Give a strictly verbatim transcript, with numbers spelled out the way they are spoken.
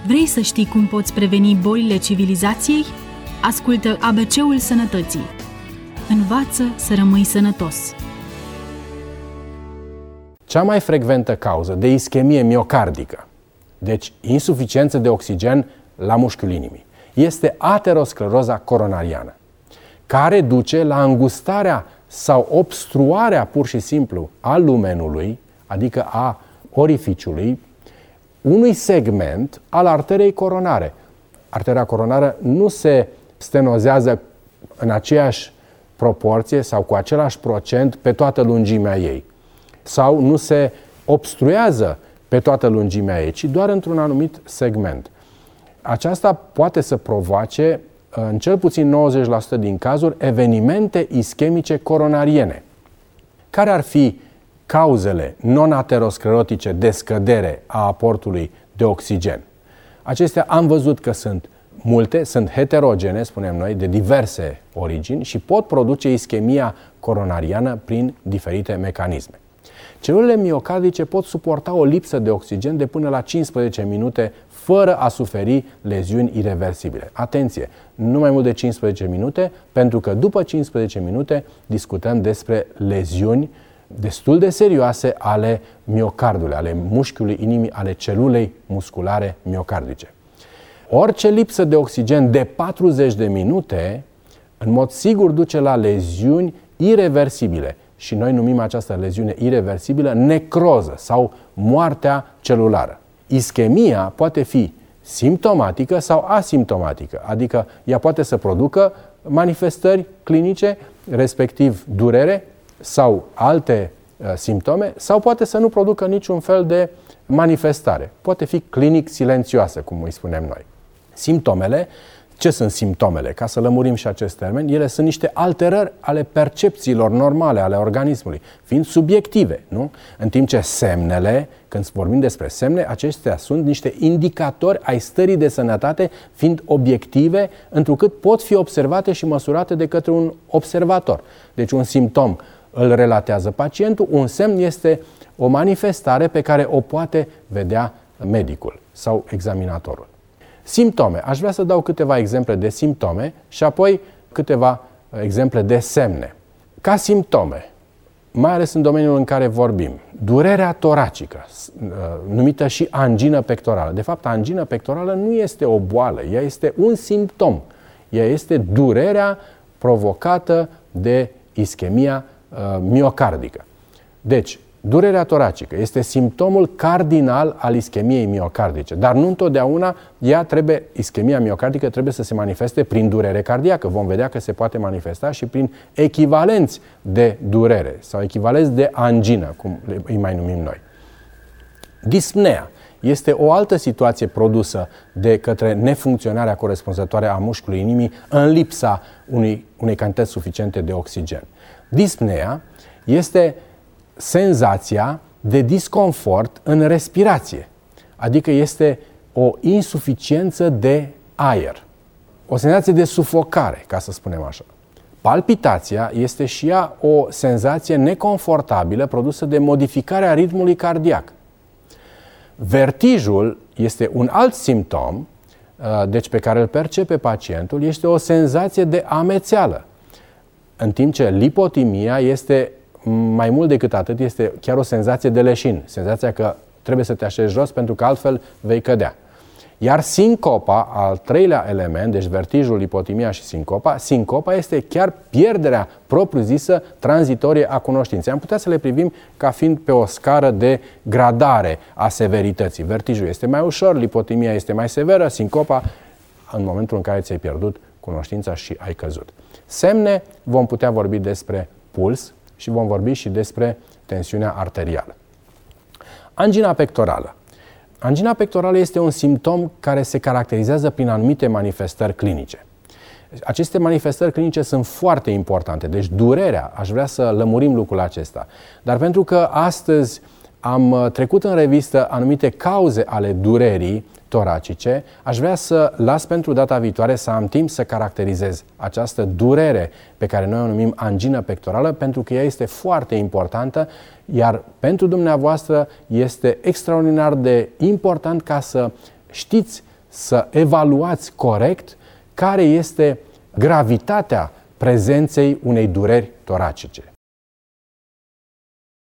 Vrei să știi cum poți preveni bolile civilizației? Ascultă A B C-ul Sănătății. Învață să rămâi sănătos. Cea mai frecventă cauză de ischemie miocardică, deci insuficiență de oxigen la mușchiul inimii, este ateroscleroza coronariană, care duce la îngustarea sau obstruarea pur și simplu a lumenului, adică a orificiului, unui segment al arterei coronare. Arteria coronară nu se stenozează în aceeași proporție sau cu același procent pe toată lungimea ei, sau nu se obstruează pe toată lungimea ei, ci doar într-un anumit segment. Aceasta poate să provoace, în cel puțin nouăzeci la sută din cazuri, evenimente ischemice coronariene. Care ar fi cauzele non-aterosclerotice de scădere a aportului de oxigen? Acestea am văzut că sunt multe, sunt heterogene, spunem noi, de diverse origini și pot produce ischemia coronariană prin diferite mecanisme. Celulele miocardice pot suporta o lipsă de oxigen de până la cincisprezece minute fără a suferi leziuni ireversibile. Atenție, nu mai mult de cincisprezece minute, pentru că după cincisprezece minute discutăm despre leziuni destul de serioase ale miocardului, ale mușchiului inimii, ale celulei musculare miocardice. Orice lipsă de oxigen de patruzeci de minute, în mod sigur duce la leziuni ireversibile și noi numim această leziune ireversibilă necroză sau moartea celulară. Ischemia poate fi simptomatică sau asimptomatică, adică ea poate să producă manifestări clinice, respectiv durere sau alte uh, simptome, sau poate să nu producă niciun fel de manifestare. Poate fi clinic silențioasă, cum îi spunem noi. Simptomele, ce sunt simptomele? Ca să lămurim și acest termen, ele sunt niște alterări ale percepțiilor normale ale organismului, fiind subiective, nu? În timp ce semnele, când vorbim despre semne, acestea sunt niște indicatori ai stării de sănătate, fiind obiective, întrucât pot fi observate și măsurate de către un observator. Deci un simptom îl relatează pacientul, un semn este o manifestare pe care o poate vedea medicul sau examinatorul. Simptome. Aș vrea să dau câteva exemple de simptome și apoi câteva exemple de semne. Ca simptome, mai ales în domeniul în care vorbim, durerea toracică, numită și angină pectorală. De fapt, angină pectorală nu este o boală, ea este un simptom. Ea este durerea provocată de ischemia uh, miocardică. Deci, durerea toracică este simptomul cardinal al ischemiei miocardice, dar nu întotdeauna ea trebuie, ischemia miocardică trebuie să se manifeste prin durere cardiacă. Vom vedea că se poate manifesta și prin echivalenți de durere sau echivalenți de angină, cum îi mai numim noi. Dispnea este o altă situație produsă de către nefuncționarea corespunzătoare a mușchiului inimii în lipsa unei, unei cantități suficiente de oxigen. Dispnea este senzația de disconfort în respirație, adică este o insuficiență de aer, o senzație de sufocare, ca să spunem așa. Palpitația este și ea o senzație neconfortabilă produsă de modificarea ritmului cardiac. Vertijul este un alt simptom, deci pe care îl percepe pacientul, este o senzație de amețeală, în timp ce lipotimia este mai mult decât atât, este chiar o senzație de leșin, senzația că trebuie să te așezi jos pentru că altfel vei cădea. Iar sincopa, al treilea element, deci vertijul, lipotimia și sincopa, sincopa este chiar pierderea propriu-zisă tranzitorie a cunoștinței. Am putea să le privim ca fiind pe o scară de gradare a severității. Vertijul este mai ușor, lipotimia este mai severă, sincopa în momentul în care ți-ai pierdut cunoștința și ai căzut. Semne, vom putea vorbi despre puls și vom vorbi și despre tensiunea arterială. Angina pectorală. Angina pectorală este un simptom care se caracterizează prin anumite manifestări clinice. Aceste manifestări clinice sunt foarte importante, deci durerea, aș vrea să lămurim lucrul acesta. Dar pentru că astăzi am trecut în revistă anumite cauze ale durerii toracice, aș vrea să las pentru data viitoare să am timp să caracterizez această durere pe care noi o numim angină pectorală, pentru că ea este foarte importantă, iar pentru dumneavoastră este extraordinar de important ca să știți să evaluați corect care este gravitatea prezenței unei dureri toracice.